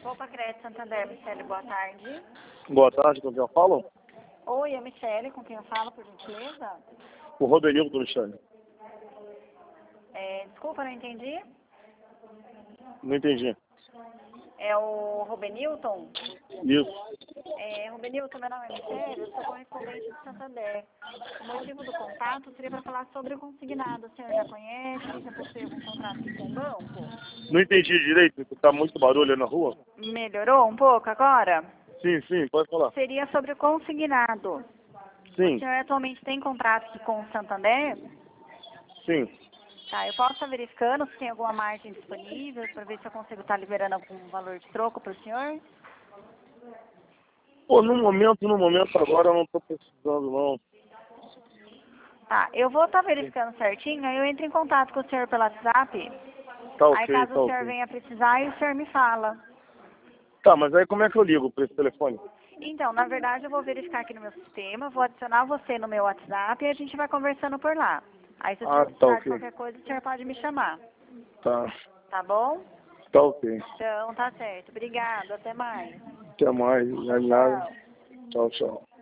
Opa, Crédito Santander, Michele, boa tarde. Boa tarde, com quem eu falo? Oi, é Michele, com quem eu falo, por gentileza? O Robenilton, Michele. Desculpa, não entendi. Não entendi. É o Robenilton? Isso. Robenilton, meu nome é Michele, eu sou correspondente de Santander. O motivo do contato seria para falar sobre o consignado. O senhor já conhece? Já possui algum contrato aqui com o banco? Não entendi direito, tá muito barulho aí na rua? Melhorou um pouco agora? Sim, pode falar. Seria sobre o consignado. Sim, O senhor atualmente tem contrato aqui com o Santander? sim. Tá, eu posso estar verificando se tem alguma margem disponível para ver se eu consigo estar liberando algum valor de troco para o senhor? Pô, no momento agora eu não tô precisando não. Tá, eu vou estar verificando certinho, aí eu entro em contato com o senhor pelo WhatsApp. Tá Aí ok, caso tá o senhor ok. venha precisar, aí o senhor me fala. Tá, mas aí como é que eu ligo pra esse telefone? Então, na verdade, eu vou verificar aqui no meu sistema, vou adicionar você no meu WhatsApp e a gente vai conversando por lá. Aí se o senhor Ah, tá precisar de ok. qualquer coisa, o senhor pode me chamar. Tá, Tá bom? tá ok. Então, tá certo. Obrigada, até mais. Até mais, não é nada. Tchau. Tchau, tchau.